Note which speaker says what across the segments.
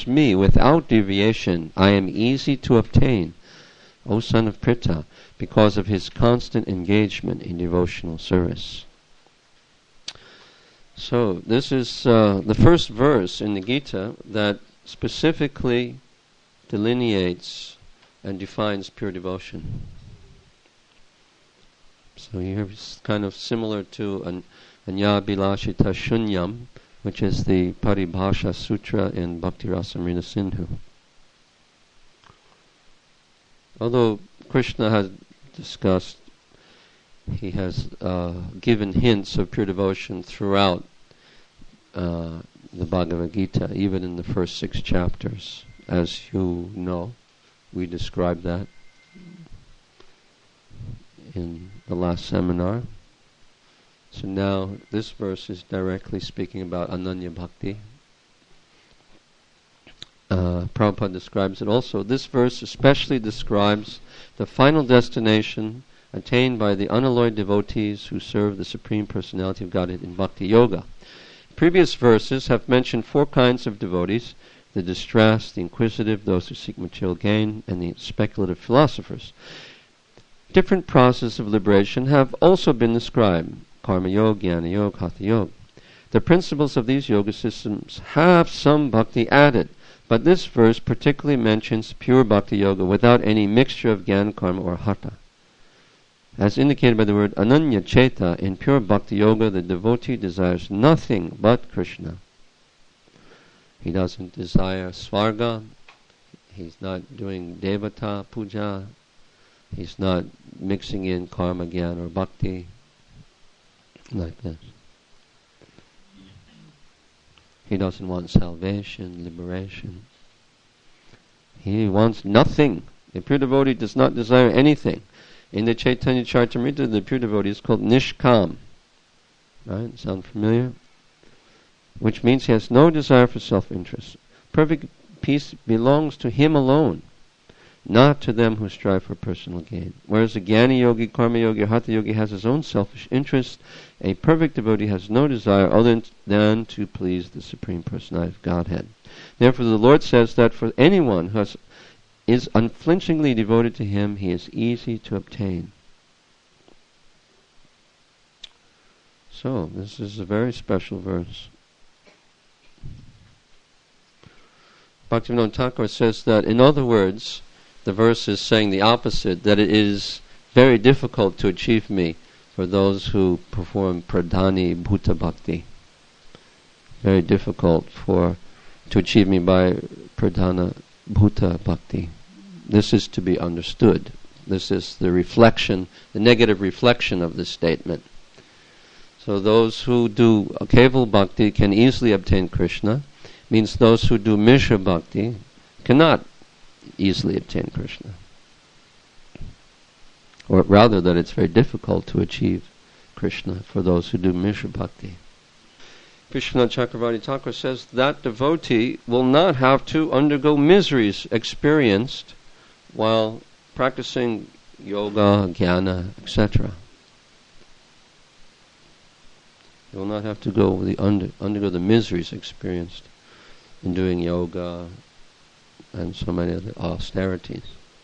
Speaker 1: towards me without deviation, I am easy to obtain, O son of Pritha, because of his constant engagement in devotional service. So this is the first verse in the Gita that specifically delineates and defines pure devotion. So here it's kind of similar to Anya Bilashita Shunyam, which is the Paribhasha Sutra in Bhakti Rasamrita Sindhu. Although Krishna has discussed, he has given hints of pure devotion throughout the Bhagavad Gita, even in the first 6 chapters. As you know, we described that in the last seminar. So now this verse is directly speaking about Ananya Bhakti. Prabhupada describes it also. This verse especially describes the final destination attained by the unalloyed devotees who serve the Supreme Personality of Godhead in Bhakti Yoga. Previous verses have mentioned 4 kinds of devotees: the distressed, the inquisitive, those who seek material gain, and the speculative philosophers. Different processes of liberation have also been described: Karma Yoga, Jnana Yoga, Hatha Yoga. The principles of these yoga systems have some bhakti added, but this verse particularly mentions pure bhakti yoga without any mixture of jnana, karma, or hatha. As indicated by the word ananya cheta, in pure bhakti yoga the devotee desires nothing but Krishna. He doesn't desire svarga, he's not doing devata puja, he's not mixing in karma, jnana, or bhakti, like this. He doesn't want salvation, liberation. He wants nothing. The pure devotee does not desire anything. In the Chaitanya Charitamrita, the pure devotee is called Nishkam. Right? Sound familiar? Which means he has no desire for self-interest. Perfect peace belongs to him alone, not to them who strive for personal gain. Whereas a Jnana Yogi, Karma Yogi, or Hatha Yogi has his own selfish interest, a perfect devotee has no desire other than to please the Supreme Personality of Godhead. Therefore the Lord says that for anyone who is unflinchingly devoted to him, he is easy to obtain. So, this is a very special verse. Bhaktivinoda Thakur says that, in other words, the verse is saying the opposite, that it is very difficult to achieve me for those who perform pradhani bhuta bhakti. Very difficult to achieve me by pradhana bhuta bhakti. This is to be understood. This is the reflection, the negative reflection of this statement. So those who do keval bhakti can easily obtain Krishna, means those who do mishra bhakti cannot easily obtain Krishna. Or rather that it's very difficult to achieve Krishna for those who do mishra bhakti. Krishna Chakravarti Thakur says that devotee will not have to undergo miseries experienced while practicing yoga, jnana, etc. He will not have to undergo the miseries experienced in doing yoga and so many other austerities.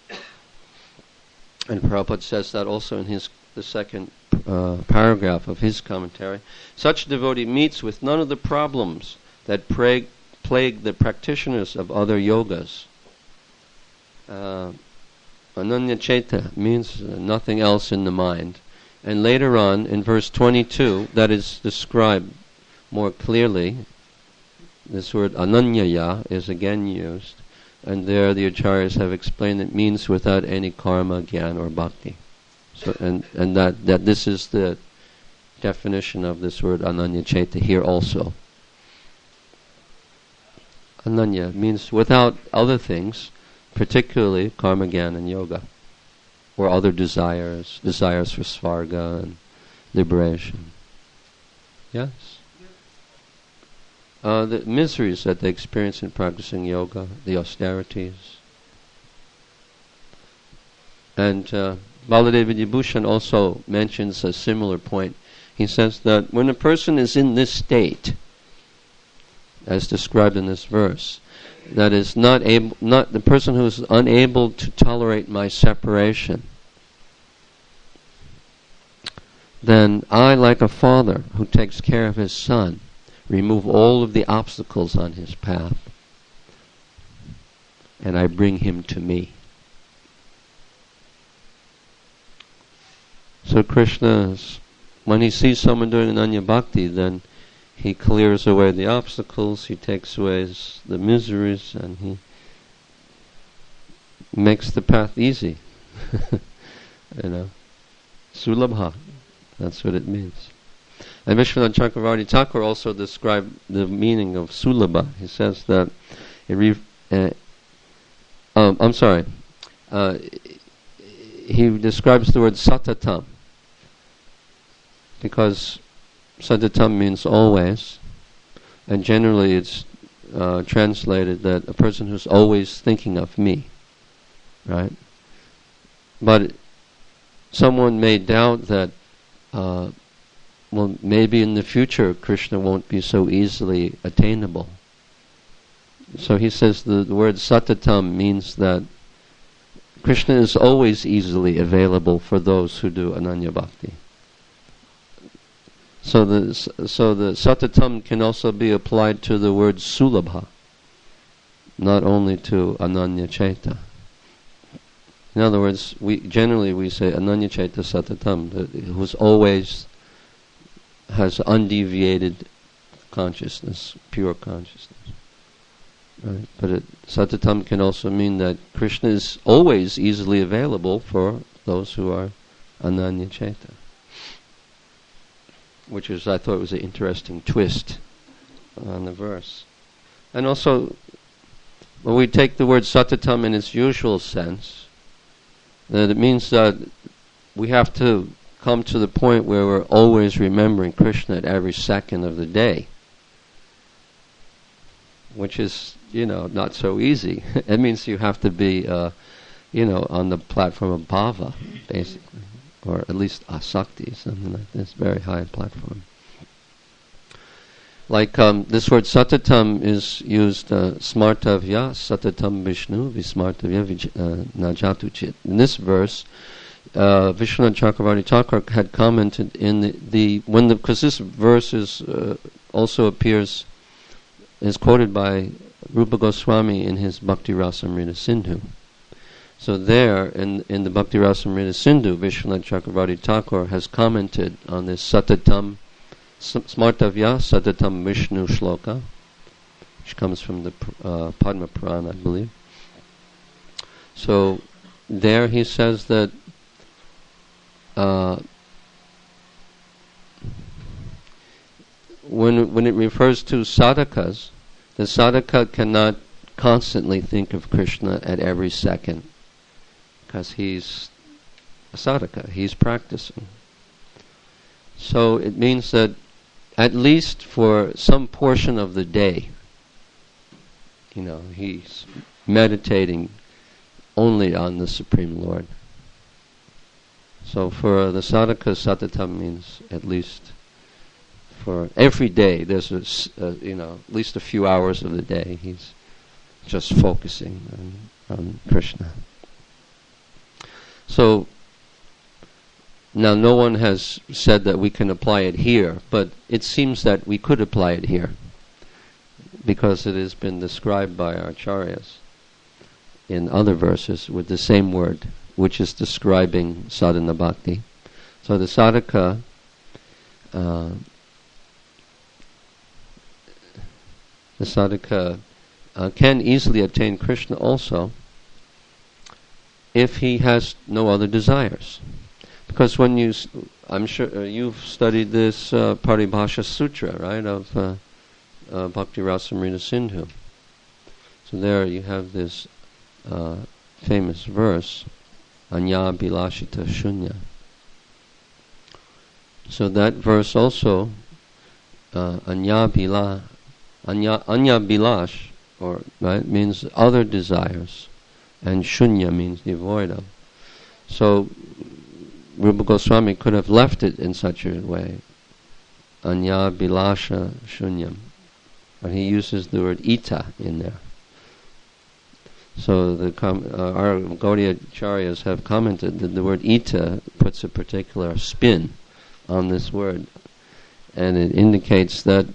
Speaker 1: And Prabhupada says that also in the second paragraph of his commentary. Such devotee meets with none of the problems that plague the practitioners of other yogas. Ananya Cheta means nothing else in the mind. And later on, in verse 22, that is described more clearly. This word ananyaya is again used. And there the acharyas have explained it means without any karma, jnana, or bhakti. So, and that this is the definition of this word ananya cheta here also. Ananya means without other things, particularly karma, jnana, and yoga, or other desires for svarga and liberation. Yes? The miseries that they experience in practicing yoga, the austerities. And Baladeva Vibhushan also mentions a similar point. He says that when a person is in this state, as described in this verse, that is not the person who is unable to tolerate my separation, then I, like a father who takes care of his son, remove all of the obstacles on his path, and I bring him to me. So Krishna, when he sees someone doing Ananya Bhakti, then he clears away the obstacles, he takes away the miseries, and he makes the path easy. Sulabha, that's what it means. And Vishwanath Chakravarti Thakur also described the meaning of Sulabha. He says that he describes the word satatam, because satatam means always, and generally it's translated that a person who's always thinking of me, right? But someone may doubt that, maybe in the future Krishna won't be so easily attainable. So he says the word satatam means that Krishna is always easily available for those who do Ananya Bhakti. So the satatam can also be applied to the word sulabha, not only to Ananya Chaita. In other words, we generally say Ananya Chaita satatam, who's always has undeviated consciousness, pure consciousness. Right? But satatam can also mean that Krishna is always easily available for those who are Ananya Chaita. Which is, I thought, was an interesting twist on the verse. And also, when we take the word satatam in its usual sense, that it means that we have to come to the point where we're always remembering Krishna at every second of the day, which is, not so easy. It means you have to be, on the platform of bhava, basically, or at least asakti, something like this, very high platform. Like this word satatam is used, smartavya, satatam Vishnu, vismartavya najatuchit. In this verse, Vishwanath Chakravarti Thakur had commented in because this verse is also is quoted by Rupa Goswami in his Bhakti Rasamrita Sindhu. So there, in the Bhakti Rasamrita Sindhu, Vishwanath Chakravarti Thakur has commented on this satatam, smartavya satatam Vishnu shloka, which comes from the Padma Purana, I believe. So there he says that when it refers to sadhakas, the sadhaka cannot constantly think of Krishna at every second, because he's a sadhaka, he's practicing. So it means that at least for some portion of the day, he's meditating only on the Supreme Lord. So for the sadhaka, satatam means at least for every day, there's at least a few hours of the day he's just focusing on Krishna. So now no one has said that we can apply it here, but it seems that we could apply it here, because it has been described by our acharyas in other verses with the same word, which is describing sadhana bhakti. So the sadhaka can easily attain Krishna also if he has no other desires. Because I'm sure you've studied this Paribhasha Sutra, right, of Bhakti Rasamrita Sindhu. So there you have this famous verse, Anya Bilashita Shunya. So that verse also, Anya Bilash, right, means other desires, and Shunya means devoid of. So Rupa Goswami could have left it in such a way, Anya Bilasha Shunyam, but he uses the word ita in there. So our Gaudiya Acharyas have commented that the word ita puts a particular spin on this word, and it indicates that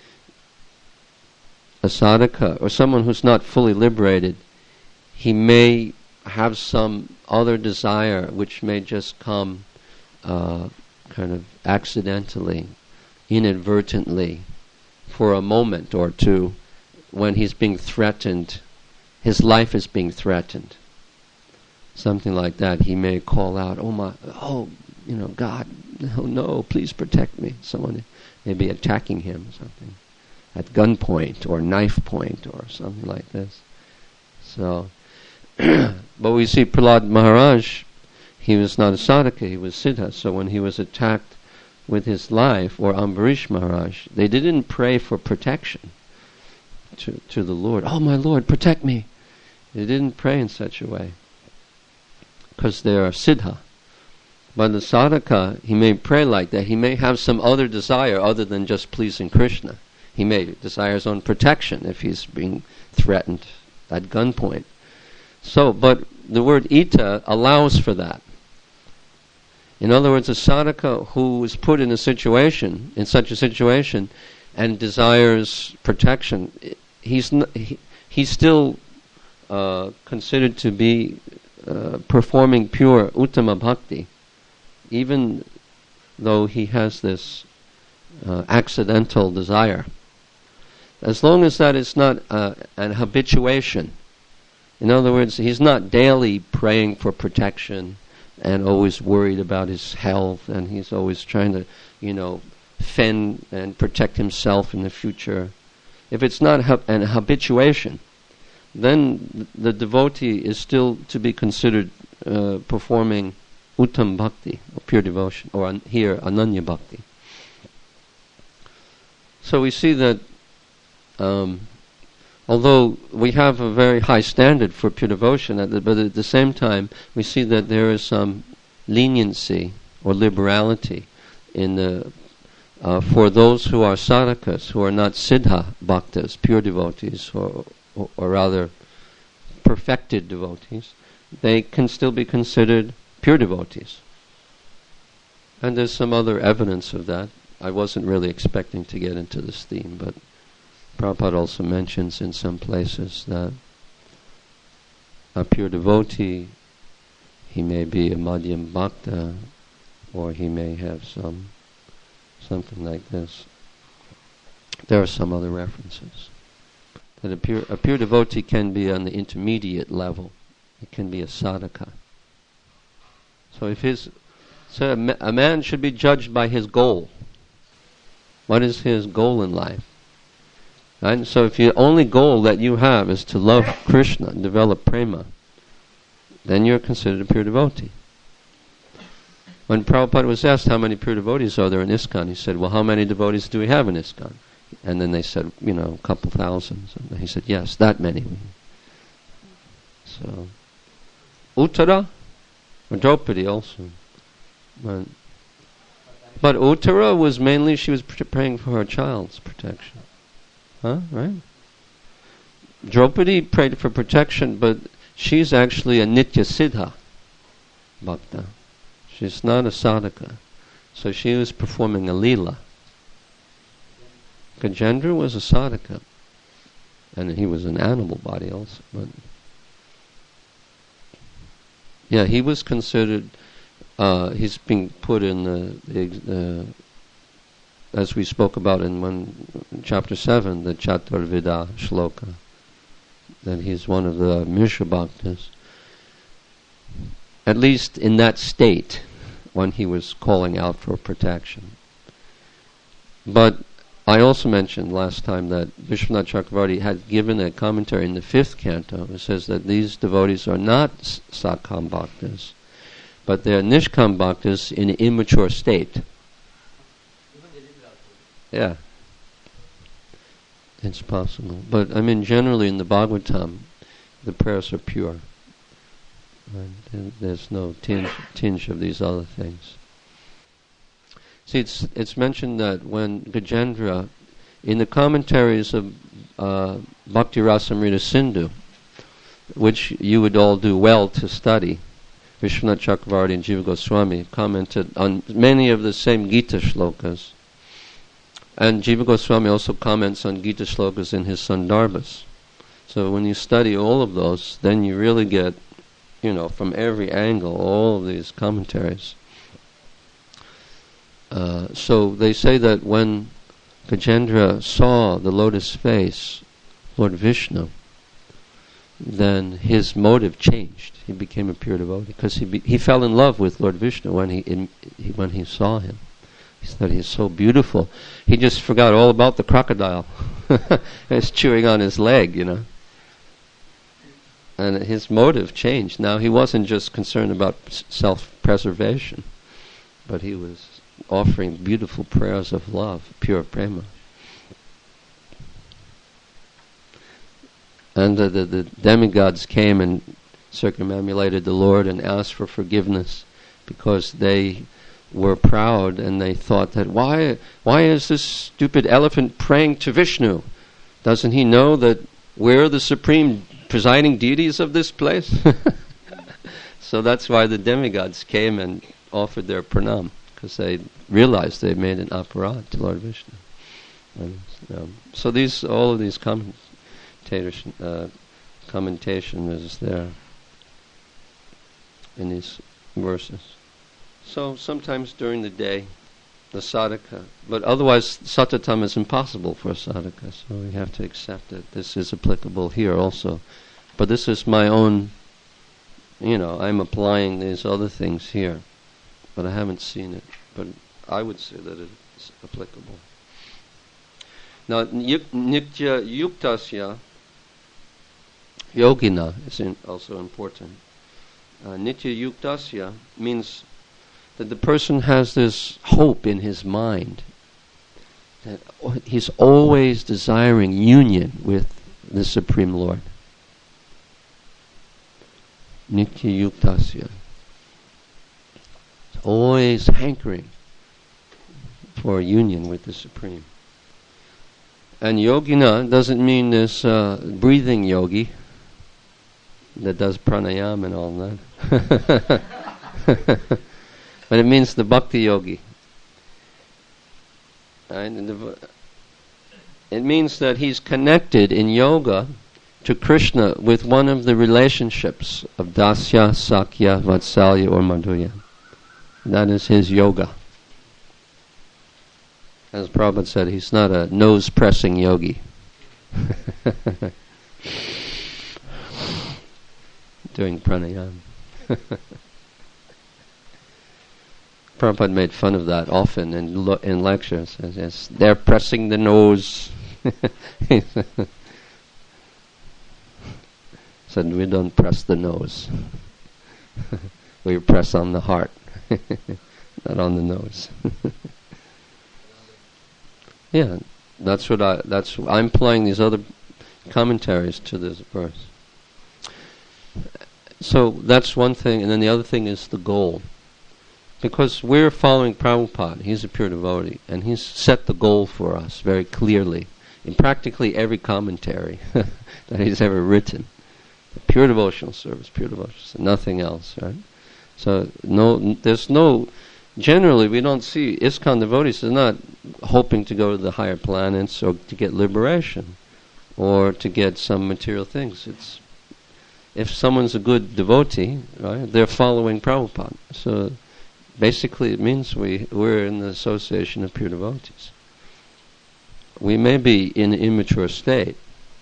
Speaker 1: a sadhaka, or someone who's not fully liberated, he may have some other desire which may just come kind of accidentally, inadvertently, for a moment or two, when he's being threatened, his life is being threatened. Something like that. He may call out, God, no, please protect me. Someone may be attacking him or something, at gunpoint or knife point or something like this. So, but we see Prahlad Maharaj, he was not a sadhaka, he was siddha. So when he was attacked with his life, or Ambarish Maharaj, they didn't pray for protection to the Lord. Oh, my Lord, protect me. They didn't pray in such a way, because they are siddha. But the sadhaka, he may pray like that. He may have some other desire other than just pleasing Krishna. He may desire his own protection if he's being threatened at gunpoint. So, but the word ita allows for that. In other words, a sadhaka who is put in such a situation, and desires protection, he's still considered to be performing pure uttama bhakti, even though he has this accidental desire. As long as that is not an habituation. In other words, he's not daily praying for protection and always worried about his health, and he's always trying to, fend and protect himself in the future. If it's not an habituation, then the devotee is still to be considered performing uttam bhakti, or pure devotion, or here ananya bhakti. So we see that although we have a very high standard for pure devotion, but at the same time we see that there is some leniency or liberality in the for those who are sadhakas, who are not siddha bhaktas, pure devotees, or rather perfected devotees. They can still be considered pure devotees. And there's some other evidence of that. I wasn't really expecting to get into this theme, but Prabhupada also mentions in some places that a pure devotee, he may be a madhyam bhakta, or he may have something like this. There are some other references. That a pure devotee can be on the intermediate level. It can be a sadhaka. So a man should be judged by his goal. What is his goal in life? And so if the only goal that you have is to love Krishna and develop prema, then you're considered a pure devotee. When Prabhupada was asked how many pure devotees are there in ISKCON, he said, well, how many devotees do we have in ISKCON? And then they said, a couple thousand. And he said, yes, that many. So, Uttara, or Draupadi also. But Uttara was mainly, she was praying for her child's protection. Right? Draupadi prayed for protection, but she's actually a Nitya Siddha Bhakta. She's not a sadhaka. So she was performing a lila. Gajendra was a sadhaka. And he was an animal body also. But yeah, he was considered, he's being put in the as we spoke about in chapter 7, the Chaturvida Shloka, that he's one of the Mishra Bhaktas. At least in that state, when he was calling out for protection. But I also mentioned last time that Vishwanath Chakravarti had given a commentary in the 5th canto. It says that these devotees are not Satkam Bhaktas, but they're Nishkam Bhaktas in an immature state. Yeah. It's possible. But generally in the Bhagavatam, the prayers are pure. And there's no tinge of these other things. See, it's mentioned that when Gajendra, in the commentaries of Bhakti Rasamrita Sindhu, which you would all do well to study. Vishwanath Chakravarti and Jiva Goswami commented on many of the same Gita shlokas. And Jiva Goswami also comments on Gita shlokas in his Sandarbhas. So when you study all of those, then you really get, from every angle, all of these commentaries. So they say that when Gajendra saw the lotus face, Lord Vishnu, then his motive changed. He became a pure devotee because he fell in love with Lord Vishnu when he saw him. He thought he's so beautiful. He just forgot all about the crocodile. It's chewing on his leg, And his motive changed. Now he wasn't just concerned about self-preservation, but he was offering beautiful prayers of love, pure prema. And the demigods came and circumambulated the Lord and asked for forgiveness because they were proud and they thought that why is this stupid elephant praying to Vishnu? Doesn't he know that we're the supreme presiding deities of this place? So that's why the demigods came and offered their pranam, because they realized they made an aparad to Lord Vishnu. So all of these commentation is there in these verses. So sometimes during the day, the sadhaka, but otherwise satatam is impossible for a sadhaka, so we have to accept that this is applicable here also. But this is my own, I'm applying these other things here, but I haven't seen it. But I would say that it's applicable. Now, nitya yuktasya yogina is also important. Nitya yuktasya means that the person has this hope in his mind that he's always desiring union with the Supreme Lord. Nitya yuktasya. Always hankering for union with the Supreme. And yogina doesn't mean this breathing yogi that does pranayama and all that. But it means the bhakti yogi. Right? It means that he's connected in yoga to Krishna with one of the relationships of dasya, sakya, vatsalya or madhurya. That is his yoga. As Prabhupada said, he's not a nose-pressing yogi. Doing pranayama. Prabhupada made fun of that often in lectures. Yes, they're pressing the nose. Said, we don't press the nose. We press on the heart, not on the nose. Yeah, I'm applying these other commentaries to this verse. So that's one thing, and then the other thing is the goal. Because we're following Prabhupada, he's a pure devotee, and he's set the goal for us very clearly in practically every commentary that he's ever written. Pure devotional service, nothing else, right? So generally we don't see ISKCON devotees are not hoping to go to the higher planets or to get liberation or to get some material things. It's if someone's a good devotee, right, they're following Prabhupada. So basically it means we're in the association of pure devotees. We may be in an immature state,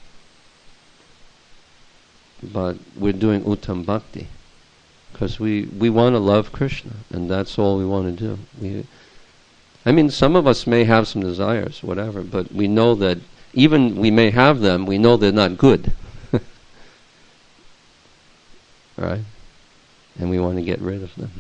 Speaker 1: but we're doing uttam bhakti because we want to love Krishna, and that's all we want to do. Some of us may have some desires, whatever, but we know that even we may have them, we know they're not good. Right? And we want to get rid of them.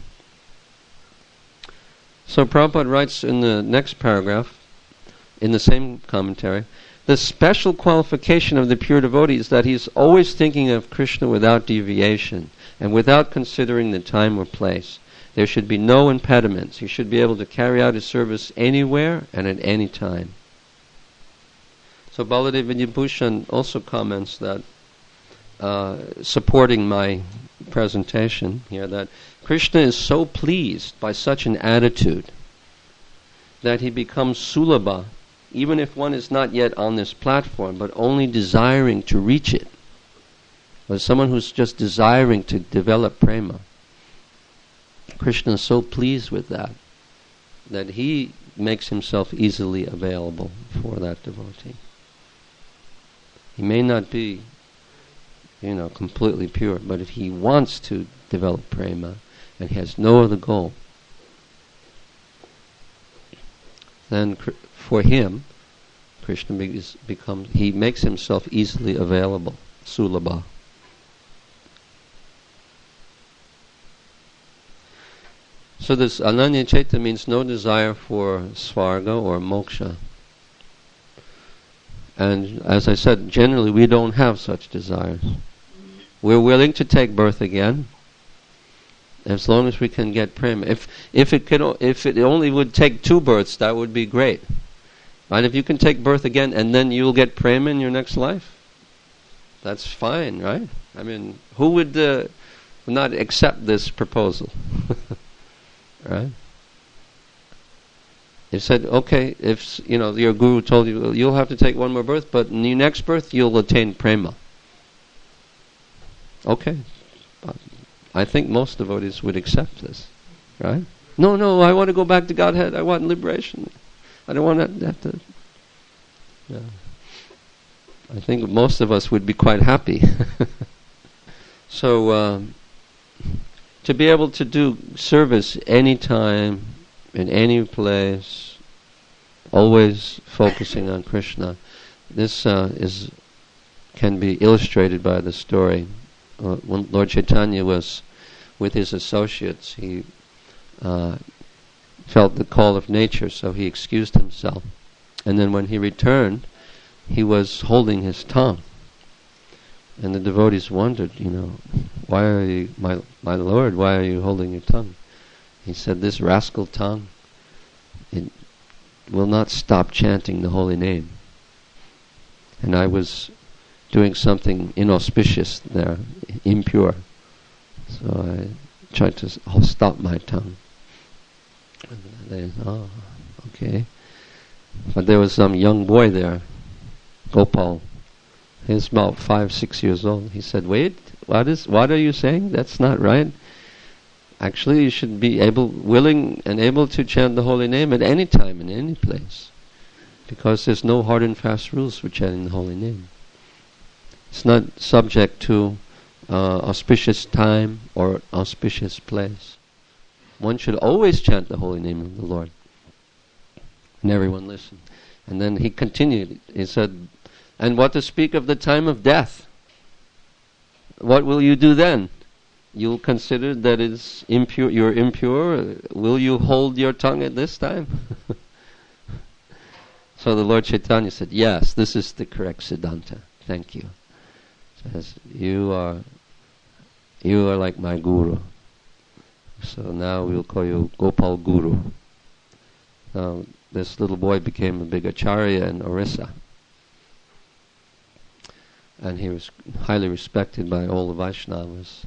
Speaker 1: So Prabhupada writes in the next paragraph, in the same commentary, the special qualification of the pure devotee is that he's always thinking of Krishna without deviation and without considering the time or place. There should be no impediments. He should be able to carry out his service anywhere and at any time. So Baladev Vidyabhushan also comments that supporting my presentation here, that Krishna is so pleased by such an attitude that he becomes sulabha, even if one is not yet on this platform, but only desiring to reach it. Or someone who's just desiring to develop prema. Krishna is so pleased with that he makes himself easily available for that devotee. He may not be, completely pure, but if he wants to develop prema and he has no other goal, then for him, Krishna he makes himself easily available, sulabha. So this ananya ceta means no desire for svarga or moksha. And as I said, generally we don't have such desires. We're willing to take birth again, as long as we can get prema. If it only would take 2 births, that would be great. Right? If you can take birth again and then you'll get prema in your next life, that's fine, right? I mean, who would not accept this proposal? Right? He said, okay, if your guru told you you'll have to take 1 more birth, but in your next birth you'll attain prema. Okay, I think most devotees would accept this, right? No, I want to go back to Godhead. I want liberation. I don't want to have to. Yeah. I think most of us would be quite happy. So, to be able to do service anytime, in any place, always focusing on Krishna, this can be illustrated by the story. When Lord Chaitanya was with his associates, he felt the call of nature, so he excused himself. And then when he returned, he was holding his tongue. And the devotees wondered, why are you, my Lord, why are you holding your tongue? He said, this rascal tongue, it will not stop chanting the holy name. And I was doing something inauspicious there, impure. So I tried to stop my tongue. And they, okay. But there was some young boy there, Gopal. He was about 5-6 years old. He said, wait, what are you saying? That's not right. Actually, you should be willing and able to chant the holy name at any time, in any place. Because there's no hard and fast rules for chanting the holy name. It's not subject to auspicious time or auspicious place. One should always chant the holy name of the Lord. And everyone listened. And then he continued. He said, and what to speak of the time of death? What will you do then? You'll consider that it's impure. You're impure. Will you hold your tongue at this time? So the Lord Chaitanya said, yes, this is the correct Siddhanta. Thank you. Says, you are like my guru. So now we'll call you Gopal Guru. Now this little boy became a big acharya in Orissa. And he was highly respected by all the Vaishnavas.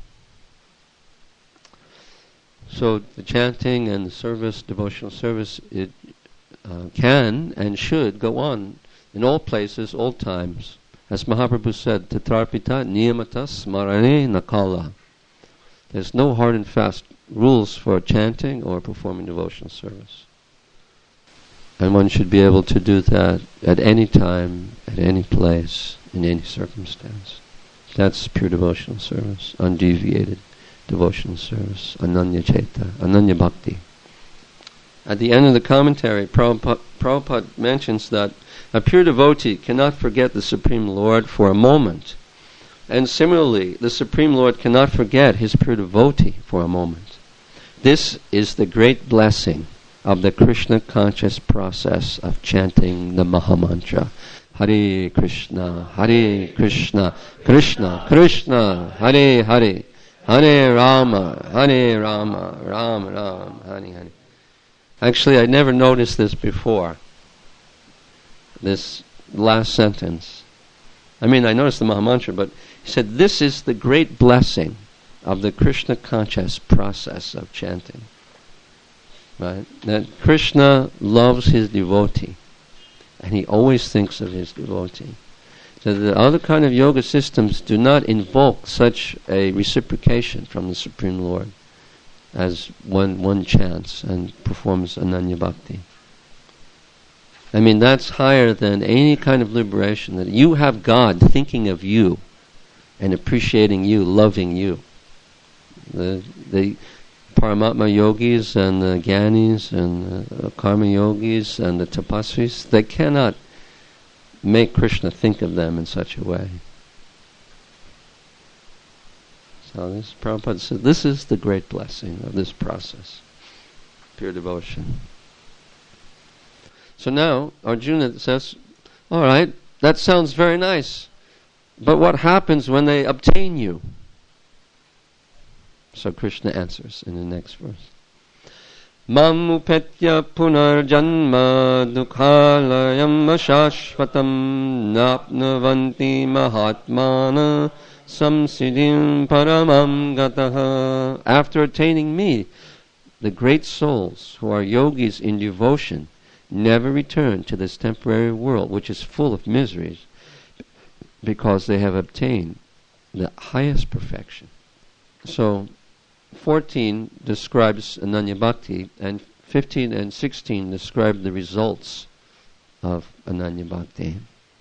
Speaker 1: So the chanting and the service, devotional service, it can and should go on in all places, all times. As Mahaprabhu said, Tatrapita niyamata smarane nakala. There's no hard and fast rules for chanting or performing devotional service. And one should be able to do that at any time, at any place, in any circumstance. That's pure devotional service, undeviated devotional service, ananya ceta, ananya bhakti. At the end of the commentary, Prabhupada mentions that a pure devotee cannot forget the Supreme Lord for a moment. And similarly, the Supreme Lord cannot forget his pure devotee for a moment. This is the great blessing of the Krishna conscious process of chanting the Mahamantra. Hare Krishna, Krishna Krishna, Hare Hare, Hare Rama, Rama Rama, Hare Hare. Actually, I never noticed this before. This last sentence. I mean, I noticed the Mahamantra, but He said, this is the great blessing of the Krishna conscious process of chanting. Right? That Krishna loves his devotee, and he always thinks of his devotee. So the other kind of yoga systems do not invoke such a reciprocation from the Supreme Lord as one chants and performs Ananya Bhakti. I mean, that's higher than any kind of liberation, that you have God thinking of you and appreciating you, loving you. The Paramatma yogis and the Gyanis and the Karma yogis and the Tapasvis, they cannot make Krishna think of them in such a way. So this Prabhupada said, this is the great blessing of this process, pure devotion. So now Arjuna says, all right, that sounds very nice, but what happens when they obtain you? So Krishna answers in the next verse. Mam upetya punarjanma dukhalayam ashashvatam napnavanti mahatmana samsiddhim paramam gataha. After attaining me, the great souls who are yogis in devotion never return to this temporary world which is full of miseries, because they have obtained the highest perfection. So 14 describes Ananya Bhakti, and 15 and 16 describe the results of Ananya Bhakti.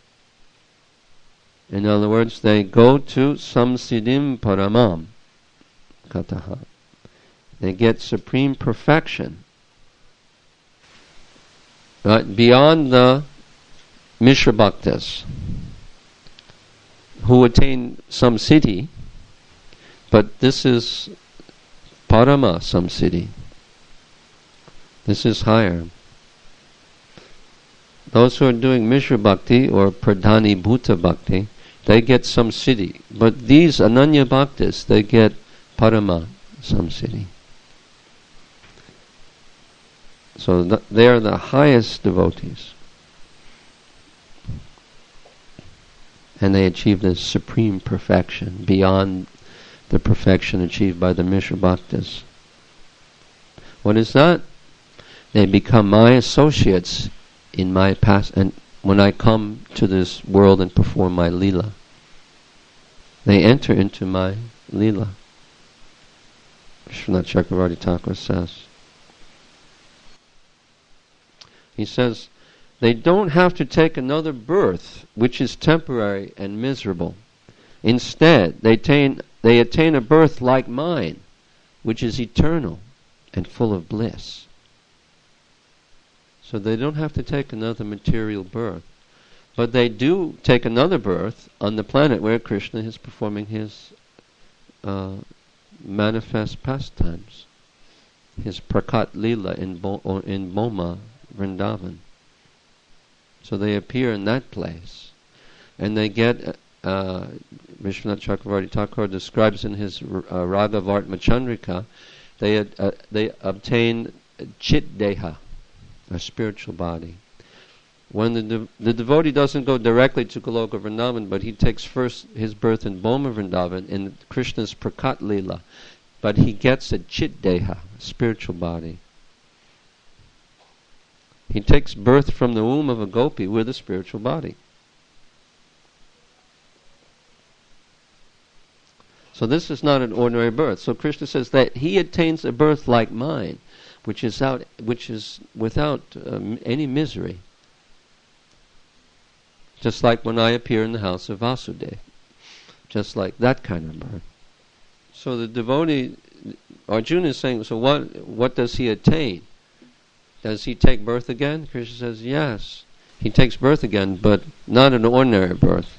Speaker 1: In other words, they go to samsiddhim paramam gataha. They get supreme perfection, right, beyond the Mishra Bhaktas, who attain samsiddhi, but this is Parama samsiddhi. This is higher. Those who are doing Mishra Bhakti or Pradhani Bhuta Bhakti, they get samsiddhi. But these Ananya Bhaktas, they get Parama samsiddhi. So they are the highest devotees. And they achieve this supreme perfection beyond the perfection achieved by the Mishra Bhaktas. What is that? They become my associates in my past, and when I come to this world and perform my lila, they enter into my lila. Vishwanath Chakravarti Thakur says. He says, they don't have to take another birth, which is temporary and miserable. Instead, they attain a birth like mine, which is eternal and full of bliss. So they don't have to take another material birth. But they do take another birth on the planet where Krishna is performing his manifest pastimes, his Prakat Lila in Boma, Vrindavan. So they appear in that place, and they get, Vishwanath Chakravarti Thakur describes in his Ragavartma Chandrika, they obtain Chit Deha, a spiritual body. When the devotee doesn't go directly to Goloka Vrindavan, but he takes first his birth in Boma Vrindavan in Krishna's Prakat Lila, but he gets a Chit Deha, a spiritual body. He takes birth from the womb of a gopi with a spiritual body. So this is not an ordinary birth. So Krishna says that he attains a birth like mine, which is without any misery. Just like when I appear in the house of Vasudeva. Just like that kind of birth. So the devotee, Arjuna is saying, so what does he attain? Does he take birth again? Krishna says, yes. He takes birth again, but not an ordinary birth.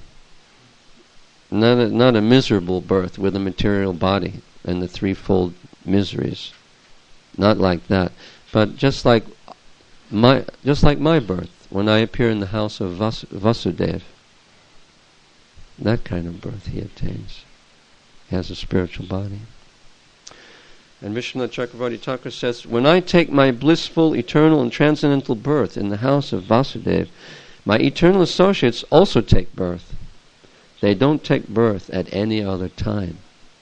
Speaker 1: Not a miserable birth with a material body and the threefold miseries. Not like that. But just like my birth, when I appear in the house of Vasudeva. That kind of birth he attains. He has a spiritual body. And Vishwanath Chakravarti Thakur says, when I take my blissful, eternal, and transcendental birth in the house of Vasudeva, my eternal associates also take birth. They don't take birth at any other time.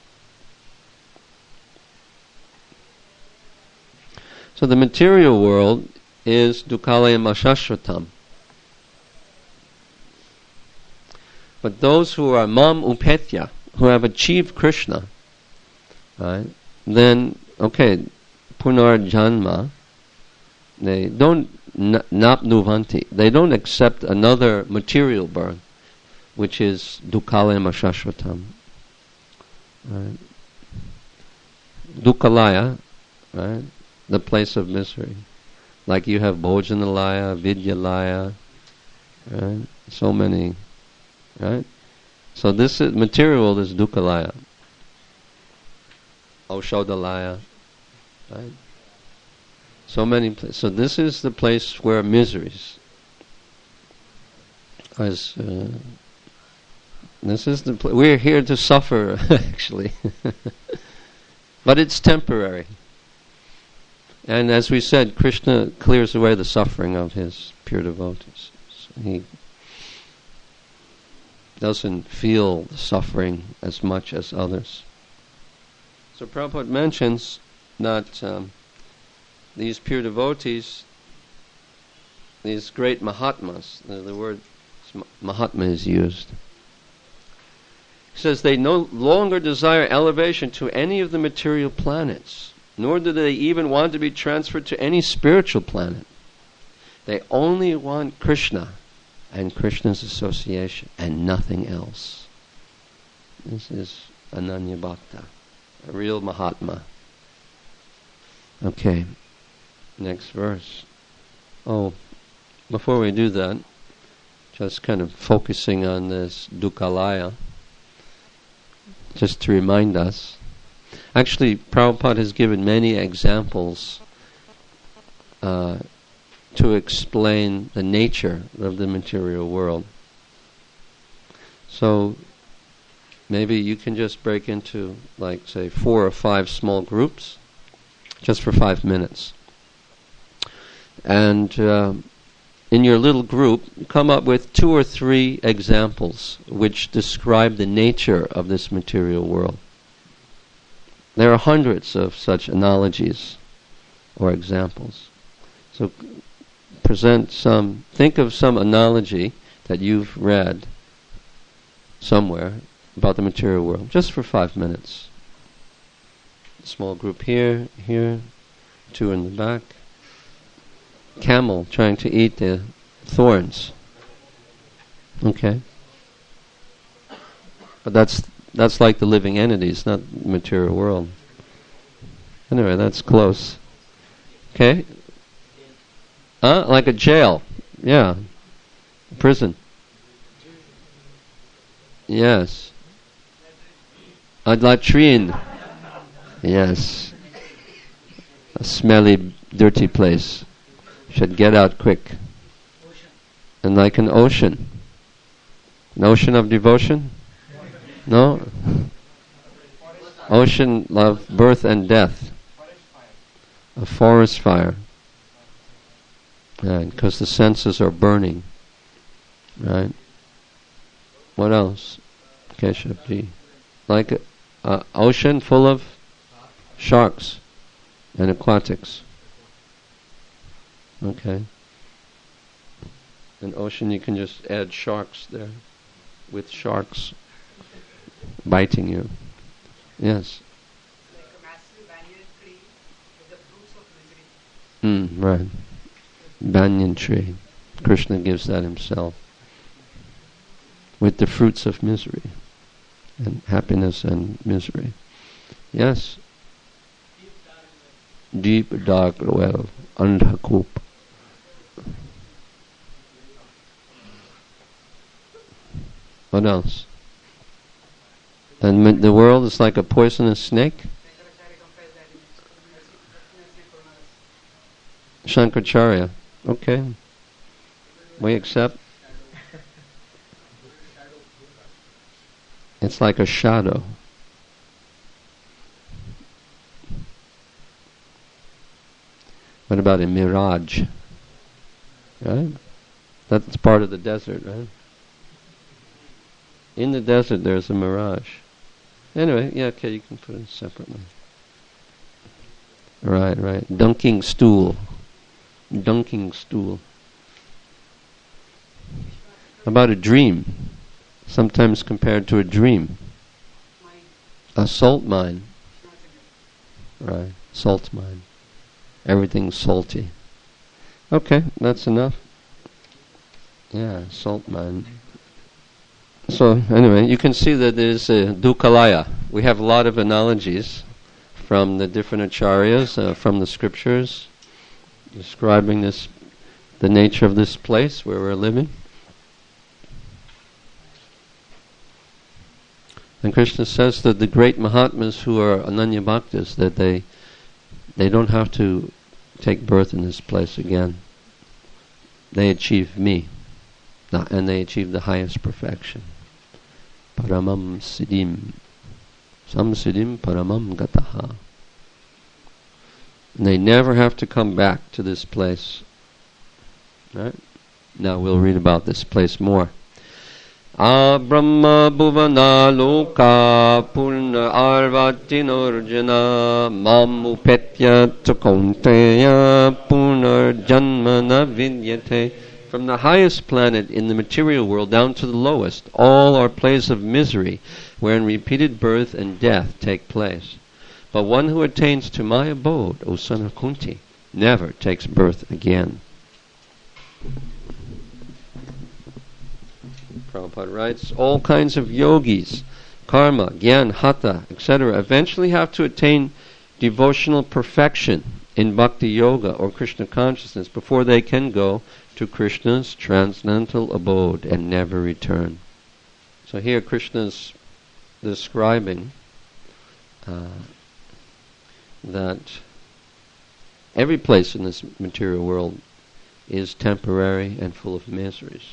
Speaker 1: So the material world is dukkhalayam ashashvatam. But those who are mam upetya, who have achieved Krishna, right, then, okay, punarjanma, they don't napnuvanti, they don't accept another material birth, which is dukkhalayam ashashvatam. Right. Dukkalaya, right, the place of misery. Like you have Bhojanalaya, Vidyalaya, right, so many, right? So this is, material world is Dukkalaya. Aushodalaya, right? So many places. So this is the place where miseries. This is the we're here to suffer, actually, but it's temporary. And as we said, Krishna clears away the suffering of his pure devotees. So he doesn't feel the suffering as much as others. So Prabhupada mentions that these pure devotees, these great Mahatmas, the word Mahatma is used. He says they no longer desire elevation to any of the material planets, nor do they even want to be transferred to any spiritual planet. They only want Krishna and Krishna's association and nothing else. This is Ananya Bhakta, a real Mahatma. Okay, next verse. Oh, before we do that, just kind of focusing on this Dukkalaya, just to remind us. Actually, Prabhupada has given many examples to explain the nature of the material world. So maybe you can just break into, like, say, 4 or 5 small groups, just for 5 minutes. And in your little group, come up with 2 or 3 examples which describe the nature of this material world. There are hundreds of such analogies or examples. So think of some analogy that you've read somewhere about the material world, just for 5 minutes. Small group here, 2 in the back. Camel trying to eat the thorns. Okay. But that's like the living entities, not the material world. Anyway, that's close. Okay? Like a jail. Yeah. Prison. Yes. A latrine. Yes. A smelly, dirty place. Should get out quick. And like an ocean. An ocean of devotion? No? Ocean of birth and death. A forest fire. Because the senses are burning. Right? What else? Keshavji. Like an ocean full of sharks and aquatics. Okay. An ocean, you can just add sharks there. With sharks biting you. Yes.
Speaker 2: Like a massive banyan tree with the fruits of misery.
Speaker 1: Right. Banyan tree. Krishna gives that himself. With the fruits of misery. And happiness and misery. Yes. Deep dark well. Andhakup. What else? And the world is like a poisonous snake? Shankaracharya. Okay. We accept. It's like a shadow. What about a mirage? Right? That's part of the desert, right? In the desert there's a mirage. Anyway, yeah, okay, you can put it separately. Right. Dunking stool. About a dream. Sometimes compared to a dream. A salt mine. Right, salt mine. Everything's salty. Okay, that's enough. Yeah, salt mine. So anyway, you can see that there's a Dukalaya. We have a lot of analogies from the different acharyas, from the scriptures, describing the nature of this place where we're living. And Krishna says that the great Mahatmas who are Ananya Bhaktas, that they don't have to take birth in this place again. They achieve me, and they achieve the highest perfection. Paramam siddhim, samsiddhim paramam gataha. And they never have to come back to this place. Right? Now we'll read about this place more. Brahma bhuvana loka purna arvatinurjana mam upetya tukonteya punar janmana vidyate. From the highest planet in the material world down to the lowest, all are places of misery wherein repeated birth and death take place. But one who attains to my abode, O son of Kunti, never takes birth again. Prabhupada writes, all kinds of yogis, karma, gyan, hatha, etc., eventually have to attain devotional perfection in bhakti yoga or Krishna consciousness before they can go to Krishna's transcendental abode and never return. So here Krishna's describing that every place in this material world is temporary and full of miseries.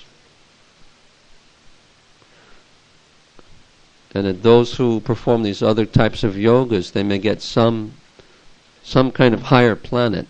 Speaker 1: And that those who perform these other types of yogas, they may get some kind of higher planet.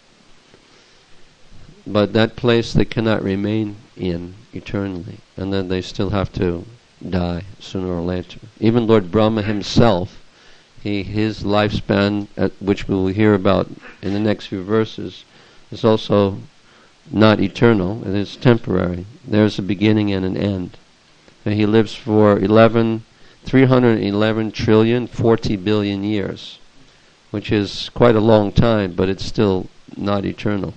Speaker 1: But that place they cannot remain in eternally. And then they still have to die sooner or later. Even Lord Brahma himself, his lifespan, which we will hear about in the next few verses, is also not eternal. It is temporary. There's a beginning and an end. And he lives for 311 trillion, 40 billion years, which is quite a long time, but it's still not eternal.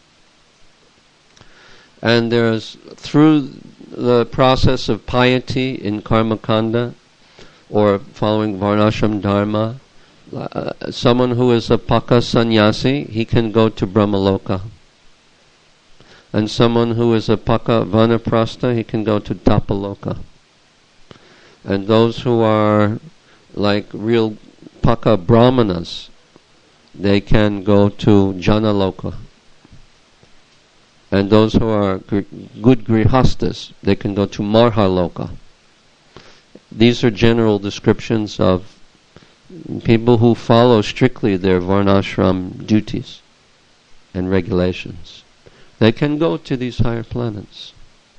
Speaker 1: And there's, through the process of piety in karma kanda, or following varnashram dharma, someone who is a paka sannyasi, he can go to Brahmaloka. And someone who is a paka vanaprastha, he can go to Tapaloka. And those who are like real paka brahmanas, they can go to Janaloka. And those who are good grihastas, they can go to Marhaloka. These are general descriptions of people who follow strictly their varnashram duties and regulations. They can go to these higher planets.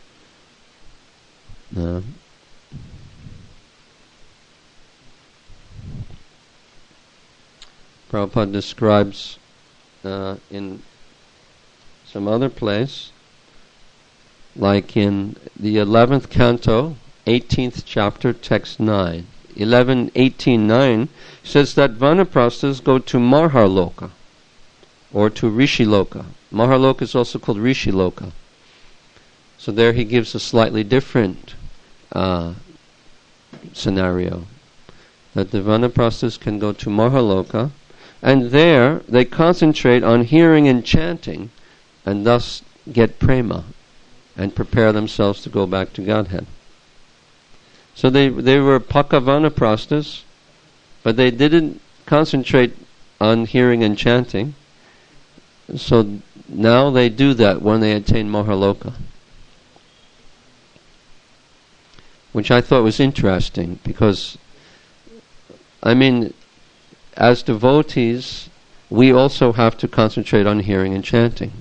Speaker 1: Prabhupada describes in some other place, like in the 11th canto, 18th chapter, text 9. 11.18.9 says that vanaprasthas go to Marhaloka, or to Rishiloka. Marhaloka is also called Rishiloka. So there he gives a slightly different scenario. That the vanaprasthas can go to Marhaloka, and there they concentrate on hearing and chanting, and thus get prema, and prepare themselves to go back to Godhead. So they were paka vanaprasthas, but they didn't concentrate on hearing and chanting. So now they do that when they attain Mahaloka. Which I thought was interesting, because, I mean, as devotees, we also have to concentrate on hearing and chanting.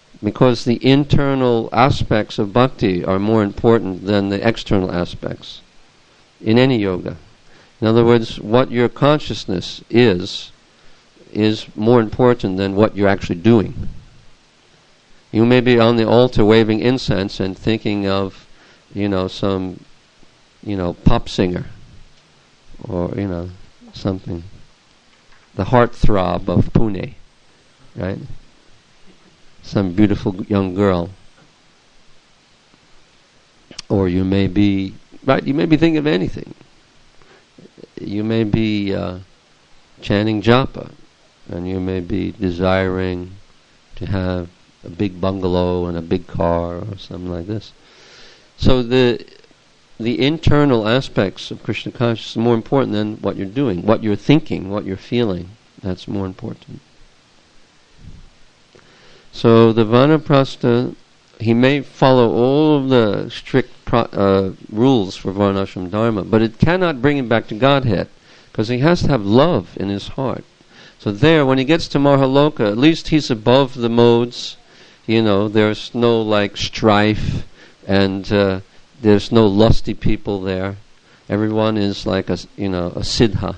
Speaker 1: Because the internal aspects of bhakti are more important than the external aspects. in any yoga. In other words, what your consciousness is more important than what you're actually doing. You may be on the altar waving incense and thinking of, some, pop singer, or, something. The heartthrob of Pune, right? Some beautiful young girl. Or you may be thinking of anything. You may be chanting japa, and you may be desiring to have a big bungalow and a big car or something like this. So the internal aspects of Krishna consciousness are more important than what you're doing, what you're thinking, what you're feeling. That's more important. So the Vanaprastha, he may follow all of the strict rules for Varnashram Dharma, but it cannot bring him back to Godhead, because he has to have love in his heart. So there, when he gets to Mahaloka, at least he's above the modes. There's no strife, and there's no lusty people there. Everyone is like a siddha.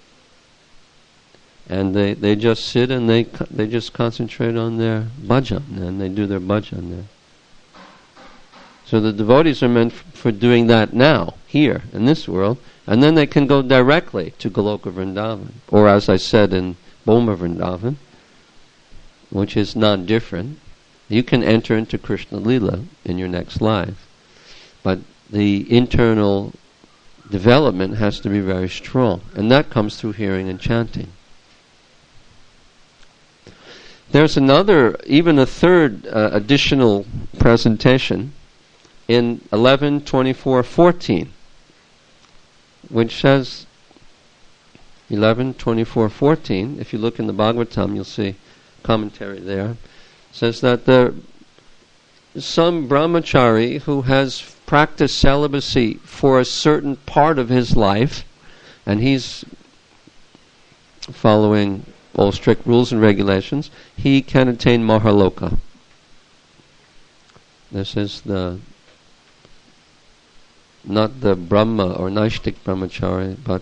Speaker 1: And they just sit and they just concentrate on their bhajan, and they do their bhajan there. So the devotees are meant for doing that now, here, in this world, and then they can go directly to Goloka Vrindavan, or as I said in Boma Vrindavan, which is non-different. You can enter into Krishna Lila in your next life, but the internal development has to be very strong, and that comes through hearing and chanting. There's even a third additional presentation in 11:24:14, which says 11:24:14. If you look in the Bhagavatam, you'll see commentary there. Says that some brahmachari who has practiced celibacy for a certain part of his life, and he's following all strict rules and regulations, he can attain Mahaloka. This is not the Brahma or Naishtik brahmachari, but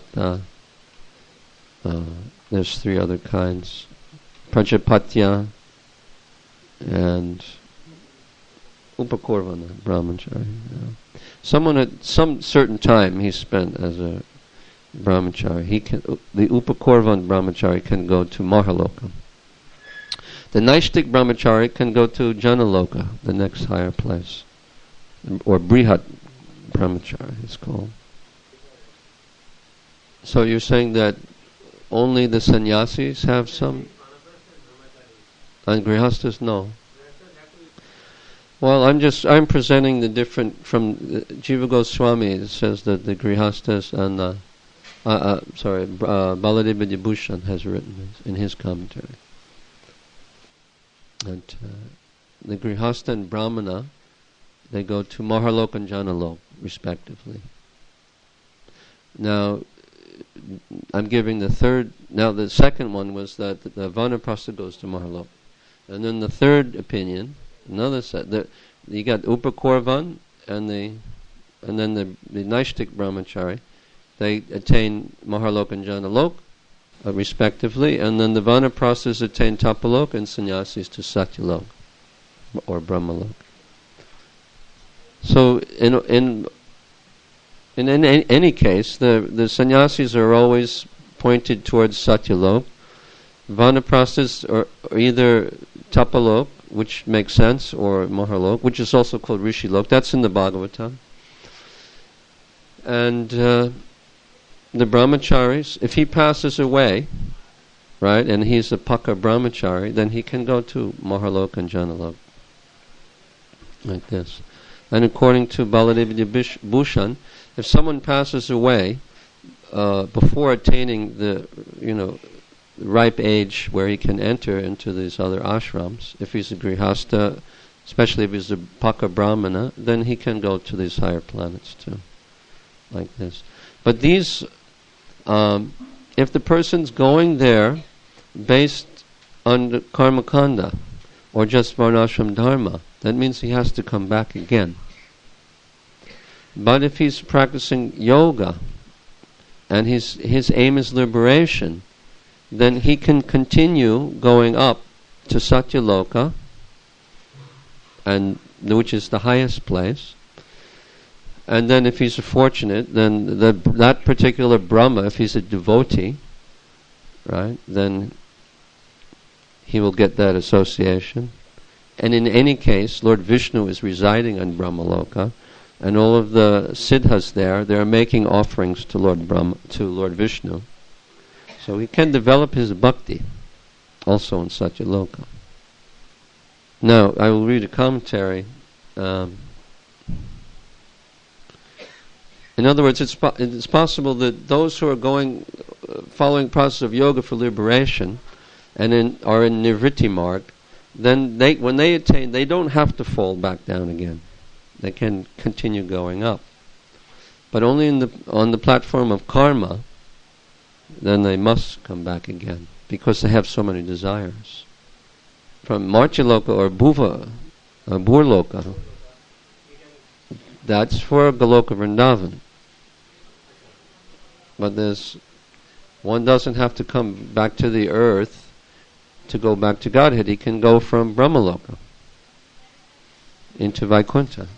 Speaker 1: there's three other kinds: Prajapatya and Upakurvana brahmachari. Someone at some certain time he spent as a brahmachari, the Upakurvan brahmachari can go to Mahaloka. The Naishtik brahmachari can go to Janaloka, the next higher place, or Brihat brahmachari it's called. So you're saying that only the sannyasis have some, and grihastas no? Well, I'm presenting the different from Jiva Goswami. It says that the grihastas and Baladeva Vibhushan has written this in his commentary. And the grihasta and brahmana, they go to Mahalok and Janalok, respectively. Now, I'm giving the third. Now, the second one was that the Vanaprastha goes to Mahalok, and then the third opinion, another set. You got Upakurvan and then the Naishtik brahmachari. They attain Mahalok and Janalok, respectively, and then the Vanaprasthas attain Tapalok and sannyasis to Satyalok, or Brahmalok. So in any case, the sannyasis are always pointed towards Satyalok. Vanaprasthas are either Tapalok, which makes sense, or Mahalok, which is also called Rishilok. That's in the Bhagavatam. And the brahmacharis, if he passes away, right, and he's a Paka brahmachari, then he can go to Mahalok and Janalok, like this. And according to Baladeva Vibhushan, if someone passes away before attaining the ripe age where he can enter into these other ashrams, if he's a grihasta, especially if he's a Paka brahmana, then he can go to these higher planets too, like this. But these, if the person's going there based on the karmakanda or just varnashram dharma, that means he has to come back again. But if he's practicing yoga and his aim is liberation, then he can continue going up to Satyaloka, and which is the highest place. And then if he's fortunate, then that particular Brahma, if he's a devotee, right, then he will get that association. And in any case, Lord Vishnu is residing on Brahmaloka, and all of the siddhas there, they are making offerings to Lord Vishnu. So he can develop his bhakti also in Satyaloka. Now, I will read a commentary. In other words, it's possible that those who are following process of yoga for liberation and are in nivritti marg, then when they attain, they don't have to fall back down again. They can continue going up. But only on the platform of karma, then they must come back again, because they have so many desires. From Martyaloka or Burloka, that's for Goloka Vrindavan. But one doesn't have to come back to the earth to go back to Godhead. He can go from Brahmaloka into Vaikuntha,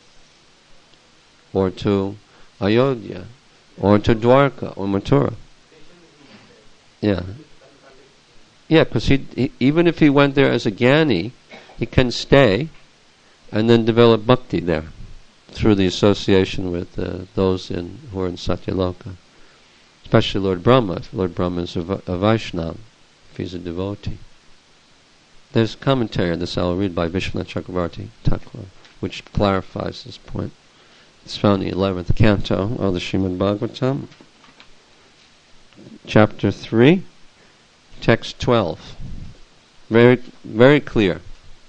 Speaker 1: or to Ayodhya, or to Dwarka, or Mathura. Yeah. Yeah, because even if he went there as a Jnani, he can stay and then develop bhakti there through the association with those who are in Satyaloka. Especially Lord Brahma. If Lord Brahma is a Vaishnava, if he's a devotee. There's a commentary on this I'll read by Vishwanath Chakravarti Thakur, which clarifies this point. It's found in the 11th canto of the Srimad Bhagavatam, chapter 3, text 12. Very, very clear.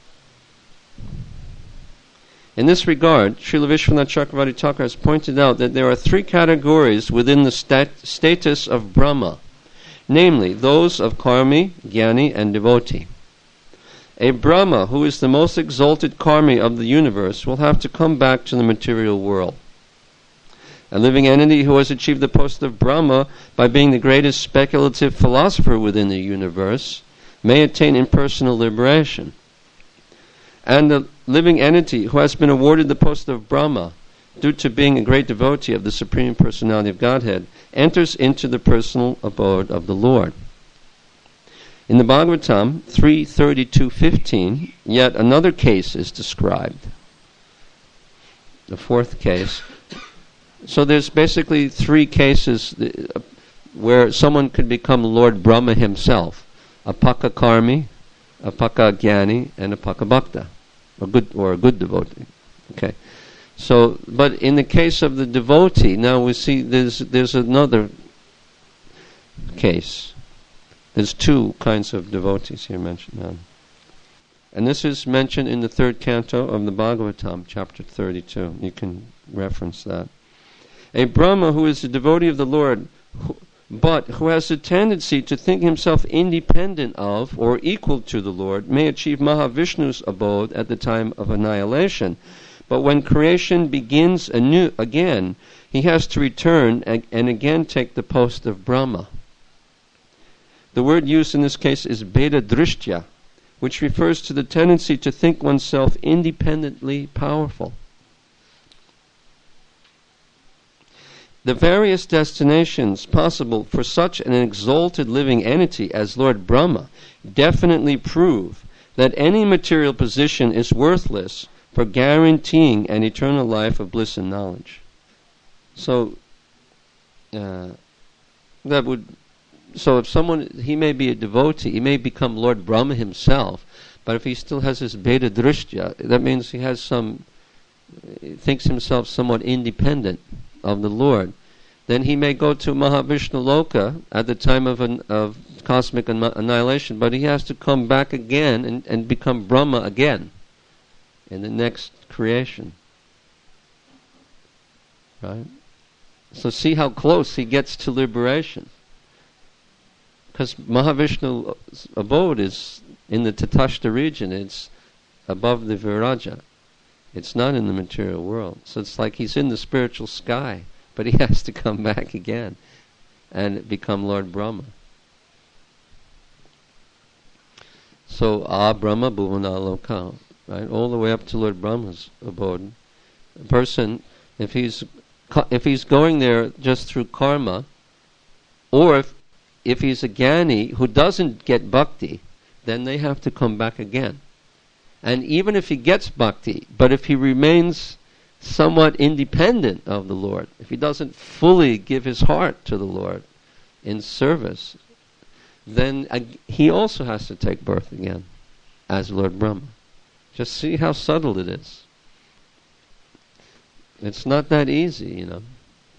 Speaker 1: In this regard, Srila Vishwanath Chakravarti Thakur has pointed out that there are three categories within the status of Brahma, namely those of karmi, jnani, and devotee. A Brahma who is the most exalted karmi of the universe will have to come back to the material world. A living entity who has achieved the post of Brahma by being the greatest speculative philosopher within the universe may attain impersonal liberation. And the living entity who has been awarded the post of Brahma due to being a great devotee of the Supreme Personality of Godhead enters into the personal abode of the Lord. In the Bhagavatam 3:32-15, yet another case is described. The fourth case. So there's basically three cases where someone could become Lord Brahma himself: a Paka Karmi, a Paka Jnani, and a Paka Bhakta, a good devotee. Okay. So, but in the case of the devotee, now we see there's another case. There's two kinds of devotees here mentioned now. And this is mentioned in the third canto of the Bhagavatam, chapter 32. You can reference that. A Brahma who is a devotee of the Lord, but who has a tendency to think himself independent of or equal to the Lord, may achieve Mahavishnu's abode at the time of annihilation. But when creation begins again, he has to return and again take the post of Brahma. The word used in this case is Beda Drishtya, which refers to the tendency to think oneself independently powerful. The various destinations possible for such an exalted living entity as Lord Brahma definitely prove that any material position is worthless for guaranteeing an eternal life of bliss and knowledge. So, if someone, he may be a devotee, he may become Lord Brahma himself, but if he still has his Beda Drishtya, that means he thinks himself somewhat independent of the Lord, then he may go to Mahavishnu Loka at the time of cosmic annihilation, but he has to come back again and become Brahma again in the next creation. Right? So see how close he gets to liberation. Because Mahavishnu's abode is in the Tatashta region, it's above the Viraja. It's not in the material world. So it's like he's in the spiritual sky, but he has to come back again and become Lord Brahma. So, Brahma Bhuvana Loka, right? All the way up to Lord Brahma's abode. A person, if he's going there just through karma, or if he's a Jnani who doesn't get bhakti, then they have to come back again. And even if he gets bhakti, but if he remains somewhat independent of the Lord, if he doesn't fully give his heart to the Lord in service, then he also has to take birth again as Lord Brahma. Just see how subtle it is. It's not that easy, you know.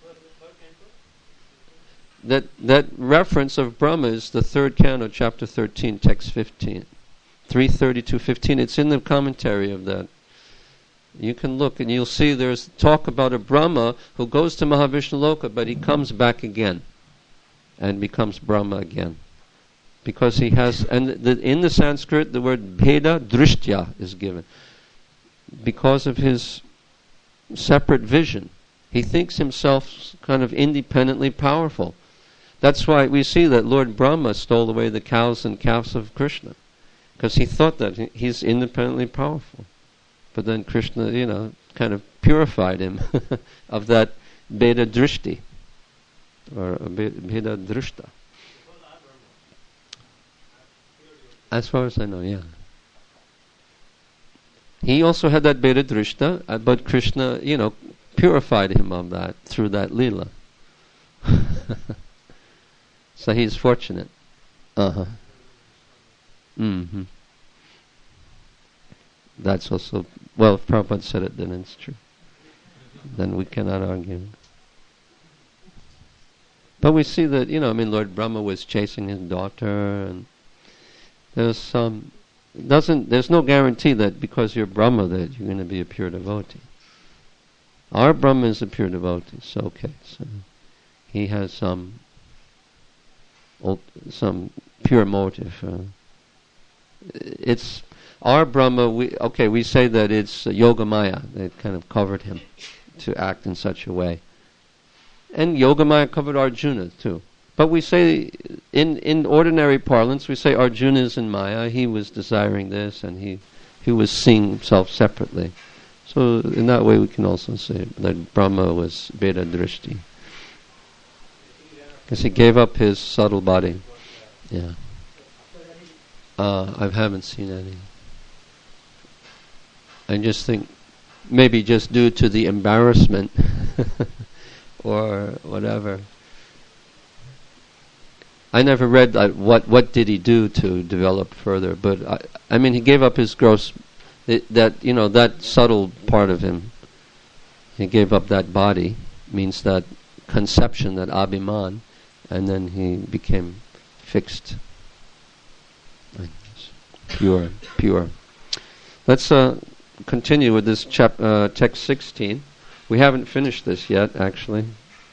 Speaker 1: That reference of Brahma is the third canto, chapter 13, text 15. 332.15. It's in the commentary of that. You can look and you'll see there's talk about a Brahma who goes to Mahavishnu Loka, but he comes back again and becomes Brahma again. Because he has, in the Sanskrit, the word Bheda Drishtya is given. Because of his separate vision. He thinks himself kind of independently powerful. That's why we see that Lord Brahma stole away the cows and calves of Krishna. Because he thought that he's independently powerful. But then Krishna, kind of purified him of that Bheda Drishti. Or Bheda Drishta. As far as I know, yeah. He also had that Bheda Drishta, but Krishna, purified him of that through that Leela. So he's fortunate. Mm-hmm. That's also, well, if Prabhupada said it, then it's true. Then we cannot argue. But we see that, Lord Brahma was chasing his daughter, and there's no guarantee that because you're Brahma that you're going to be a pure devotee. Our Brahma is a pure devotee, so okay. So he has some pure motive. It's our Brahma. We say that it's Yogamaya that kind of covered him to act in such a way, and Yogamaya covered Arjuna too. But we say, in ordinary parlance, we say Arjuna is in Maya. He was desiring this, and he was seeing himself separately. So in that way, we can also say that Brahma was Bheda Drishti, because he gave up his subtle body. Yeah. I haven't seen any. I just think maybe just due to the embarrassment or whatever. I never read what did he do to develop further, but I mean he gave up his gross, that subtle part of him. He gave up that body, means that conception, that abhiman, and then he became fixed, pure. Let's continue with this text 16. We haven't finished this yet, actually.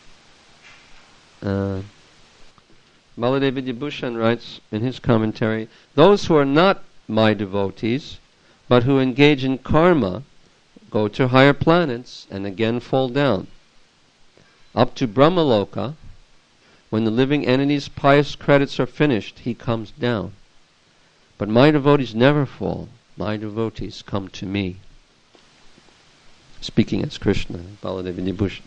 Speaker 1: Baladev Vidyabhushan writes in his commentary, those who are not my devotees, but who engage in karma, go to higher planets and again fall down. Up to Brahmaloka, when the living entity's pious credits are finished, he comes down. But my devotees never fall. My devotees come to me. Speaking as Krishna, Baladev Vidyabhushan.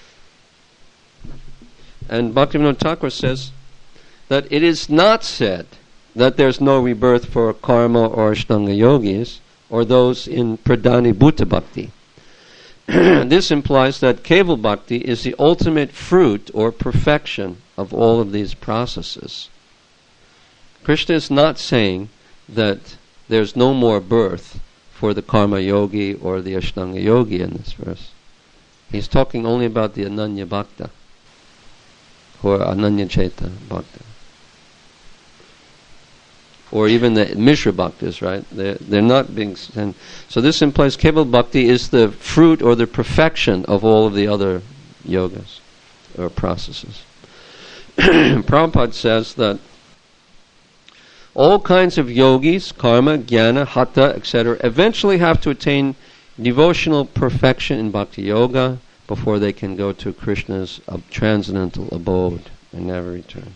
Speaker 1: And Bhaktivinoda Thakur says that it is not said that there's no rebirth for karma or Ashtanga yogis or those in Pradhani Bhuta Bhakti. This implies that Keval Bhakti is the ultimate fruit or perfection of all of these processes. Krishna is not saying that there's no more birth for the karma yogi or the Ashtanga yogi in this verse. He's talking only about the Ananya Bhakta or Ananya Chaita Bhakta. Or even the Mishra Bhaktas, right? They're not being sent. So this implies Keval Bhakti is the fruit or the perfection of all of the other yogas or processes. Prabhupada says that all kinds of yogis, karma, jnana, hatha, etc., eventually have to attain devotional perfection in Bhakti Yoga before they can go to Krishna's transcendental abode and never return.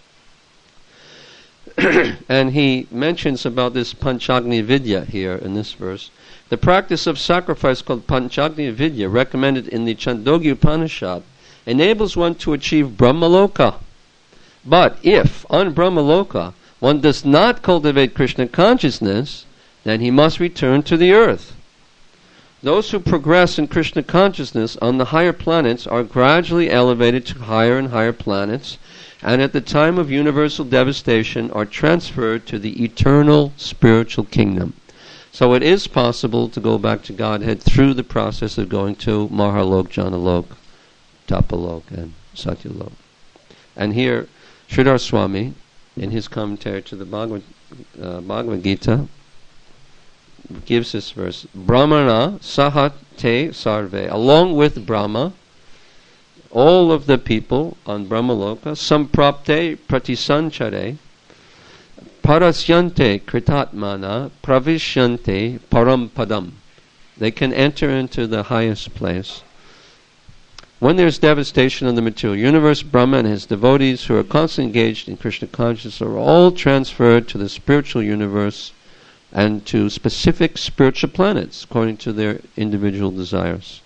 Speaker 1: And he mentions about this Panchagni Vidya here in this verse. The practice of sacrifice called Panchagni Vidya, recommended in the Chandogya Upanishad, enables one to achieve Brahmaloka. But if, on Brahmaloka, one does not cultivate Krishna consciousness, then he must return to the earth. Those who progress in Krishna consciousness on the higher planets are gradually elevated to higher and higher planets, and at the time of universal devastation are transferred to the eternal spiritual kingdom. So it is possible to go back to Godhead through the process of going to Mahalok, Janalok, Tapalok, and Satyalok. And here, Sridhar Swami, in his commentary to the Bhagavad Gita, gives this verse: Brahmana sahat te sarve, along with Brahma, all of the people on Brahmaloka, samprapte pratisanchare, parasyante kritatmana, pravishyante parampadam. They can enter into the highest place. When there's devastation of the material universe, Brahma and his devotees who are constantly engaged in Krishna consciousness are all transferred to the spiritual universe and to specific spiritual planets according to their individual desires.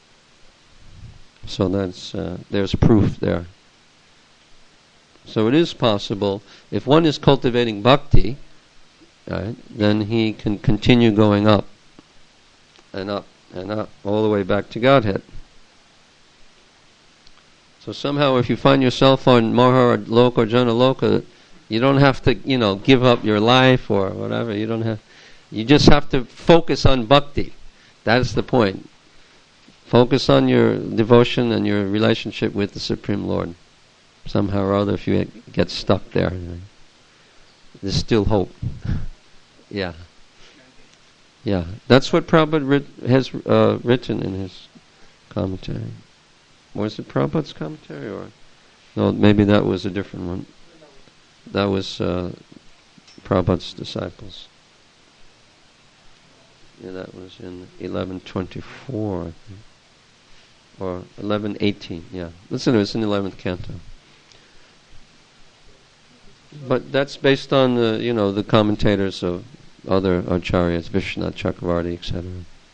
Speaker 1: So that's there's proof there. So it is possible, if one is cultivating bhakti, right, then he can continue going up and up and up all the way back to Godhead. So somehow if you find yourself on Mahalok or Janaloka, you don't have to, give up your life or whatever. You just have to focus on bhakti. That's the point. Focus on your devotion and your relationship with the Supreme Lord. Somehow or other, if you get stuck there, there's still hope. Yeah. That's what Prabhupada has written in his commentary. Was it Prabhupada's commentary, or no? Maybe that was a different one. That was Prabhupada's disciples. Yeah, that was in 1124, I think, or 1118. Yeah, listen, it's in the 11th canto. But that's based on the commentators of other acharyas, Vishwanath Chakravarti, etc.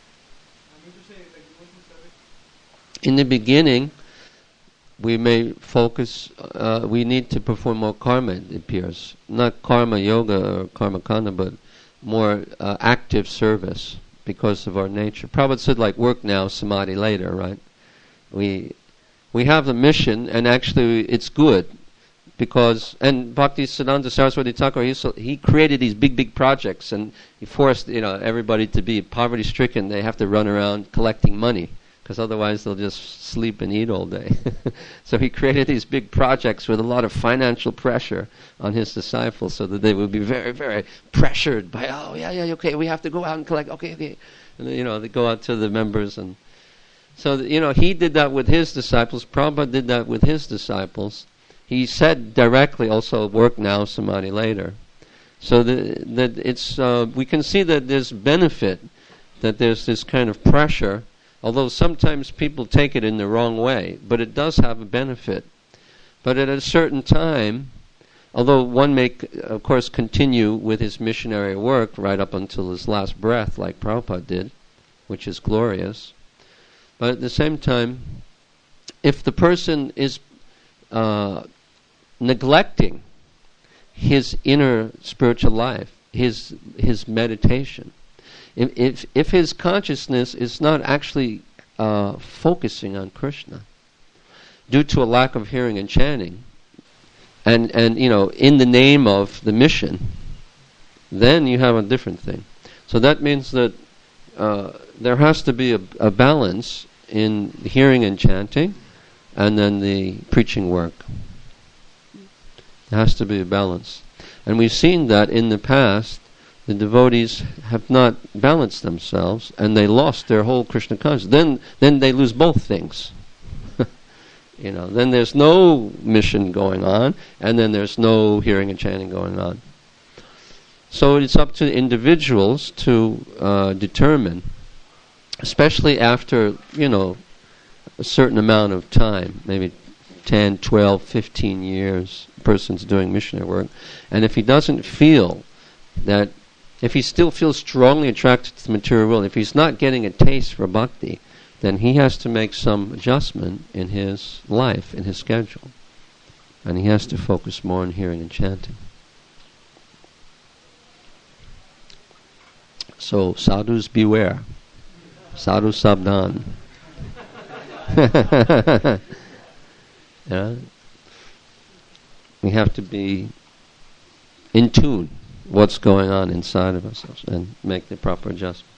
Speaker 1: In the beginning, we may focus, we need to perform more karma, it appears. Not karma yoga or karma kanda, but more active service because of our nature. Prabhupada said, like, work now, samadhi later, right? We have the mission, and actually it's good. Because, and Bhaktisiddhanta Saraswati Thakur, he created these big projects, and he forced everybody to be poverty-stricken. They have to run around collecting money, because otherwise they'll just sleep and eat all day. So he created these big projects with a lot of financial pressure on his disciples, so that they would be very, very pressured by, okay, we have to go out and collect, okay. And they go out to the members, and so he did that with his disciples. Prabhupada did that with his disciples. He said directly also, work now, samadhi later. So that it's we can see that there's benefit, that there's this kind of pressure, although sometimes people take it in the wrong way, but it does have a benefit. But at a certain time, although one may, of course, continue with his missionary work right up until his last breath, like Prabhupada did, which is glorious, but at the same time, if the person is neglecting his inner spiritual life, his meditation, if his consciousness is not actually focusing on Krishna due to a lack of hearing and chanting, and in the name of the mission, then you have a different thing. So that means that there has to be a balance in hearing and chanting, and then the preaching work. There has to be a balance. And we've seen that in the past, the devotees have not balanced themselves, and they lost their whole Krishna consciousness. Then they lose both things. Then there's no mission going on, and then there's no hearing and chanting going on. So it's up to individuals to determine especially after, a certain amount of time, maybe 10, 12, 15 years, a person's doing missionary work, and if he doesn't feel that, if he still feels strongly attracted to the material world, if he's not getting a taste for bhakti, then he has to make some adjustment in his life, in his schedule. And he has to focus more on hearing and chanting. So, sadhus beware. Sadhu sabdan. Yeah? We have to be in tune what's going on inside of ourselves and make the proper adjustment.